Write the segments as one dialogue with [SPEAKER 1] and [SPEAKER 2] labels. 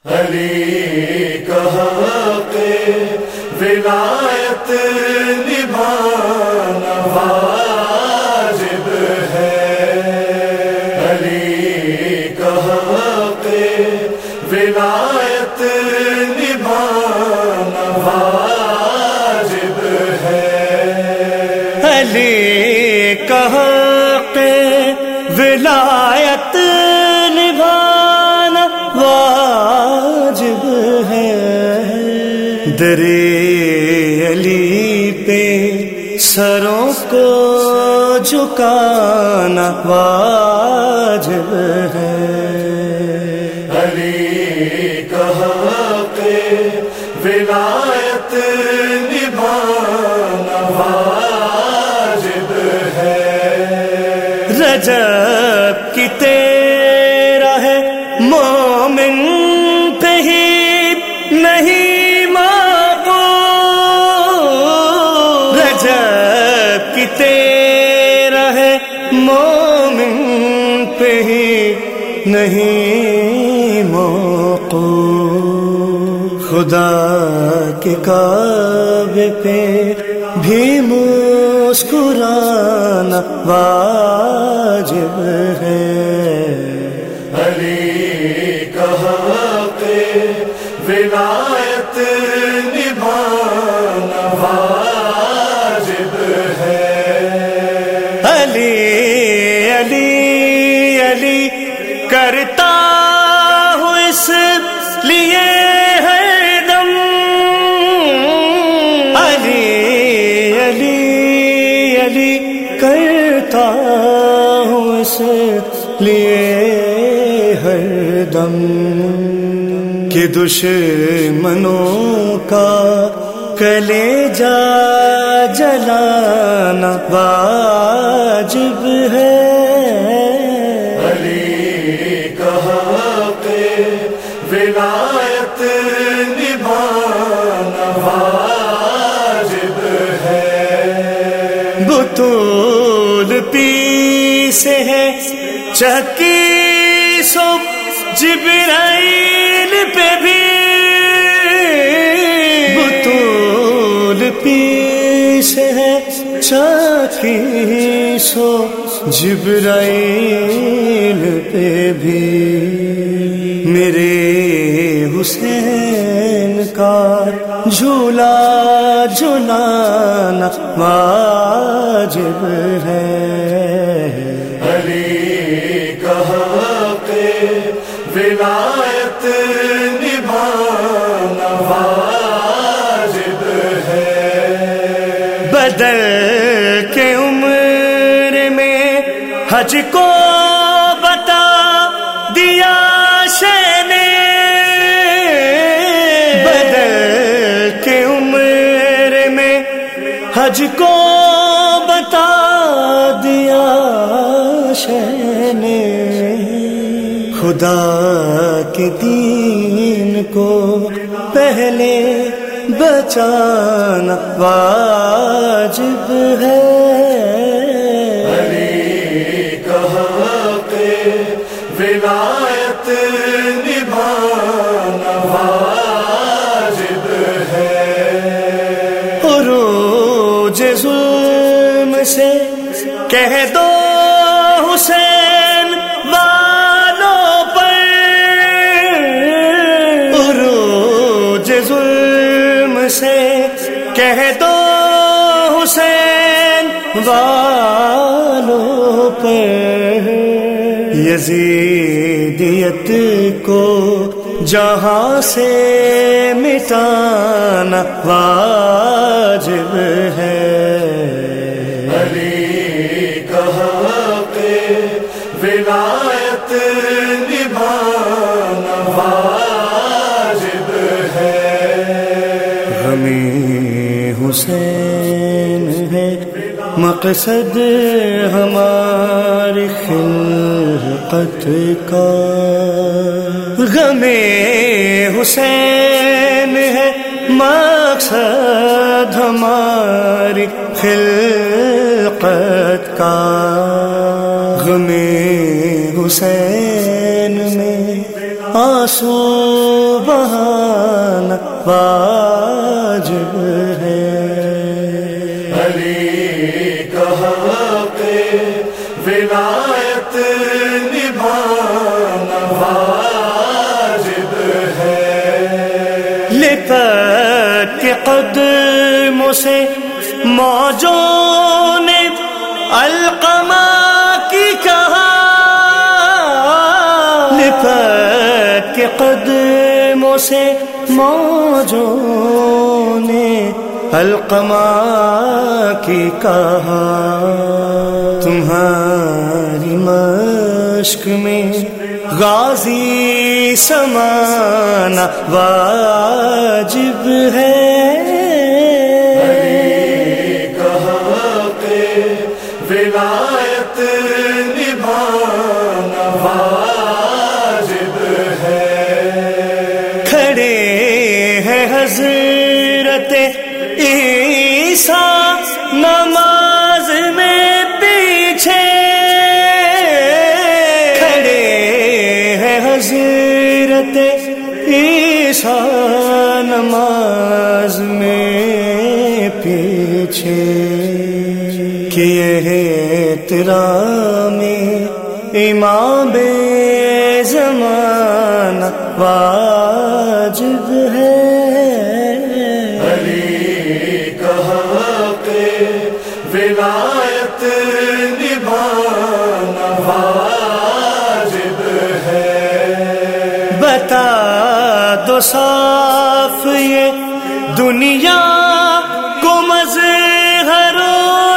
[SPEAKER 1] علی کا حق ولایت نبھانا واجب ہے، علی کا حق ولایت نبھانا واجب ہے،
[SPEAKER 2] علی کا حق ولایت نبھانا واجب ہے، درِ علی پہ سروں کو جھکانا واجب ہے،
[SPEAKER 1] علی کا حق ولایت نبھانا واجب ہے،
[SPEAKER 2] رجب کی تیرا ہے مومن پہ ہی نہیں معقول، رجب کی تیرا ہے مومن پہ ہی نہیں معقول، خدا کے کعبے پہ بھی مسکرانا واجب ہے،
[SPEAKER 1] علی کا حق ولایت نبھانا واجب ہے،
[SPEAKER 2] علی علی علی کرتا ہوں اس لیے ہر دم، علی علی علی کرتا ہوں اس لیے ہر دم، کہ دشمنوں کا کلیجہ جلانا واجب ہے،
[SPEAKER 1] علی کا حق ولایت نبھانا واجب ہے،
[SPEAKER 2] بطول پی سے ہے چکی سو جبرائیل پہ بھی، بطول پی سے ہے چکی سو جبرائیل پہ بھی، میرے حسین کا جھولا جھلانا واجب ہے،
[SPEAKER 1] علی کا حق ولایت نبھانا واجب ہے،
[SPEAKER 2] بدل کے عمر میں حج کو بتا دیا شے نے، بدل کے عمر میں حج کو بتا دیا شے نے، خدا کے دین کو پہلے بچانا واجب ہے،
[SPEAKER 1] علی کا حق ولایت نبھانا واجب ہے،
[SPEAKER 2] عروج ظلم سے کہہ دو حسین والوں پر، عروج ظلم سے کہہ دو حسین والوں پر، یزیدیت کو جہاں سے مٹانا واجب ہے،
[SPEAKER 1] علی کا حق ولایت نبھانا واجب ہے،
[SPEAKER 2] ہمیں حسین ہے مقصد ہماری خلقت کا، غم حسین ہے مقصد ہماری خلقت کا، غم حسین میں آنسو بہانا واجب ہے،
[SPEAKER 1] علی کا حق ولایت نبھانا واجب ہے،
[SPEAKER 2] لپٹ کے قدموں سے موجوں نے القما کی کہا، لپٹ کے قدموں سے موجوں نے القما کی کہا، تمہاری مشق میں غازی سمانا واجب ہے،
[SPEAKER 1] ولایت نبھانا واجب ہے،
[SPEAKER 2] کھڑے ہیں حضرت عیسیٰ نماز میں پیچھے، کھڑے ہیں حضرت عیسیٰ نماز میں پیچھے، کہ احترام امام زمانہ واجب ہے،
[SPEAKER 1] علی کا حق ولایت نبھانا واجب ہے،
[SPEAKER 2] بتا دو صاف یہ دنیا کو مظہر و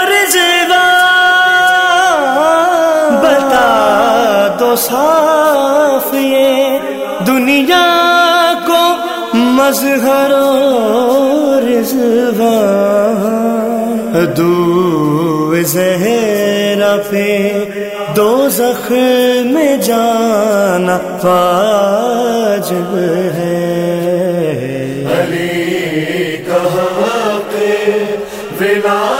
[SPEAKER 2] رضوان، بتا دو صاف یہ دنیا کو مظہر و رضوان، دو زہرا پہ دوزخ میں جانا واجب ہے،
[SPEAKER 1] علی کا حق ولایت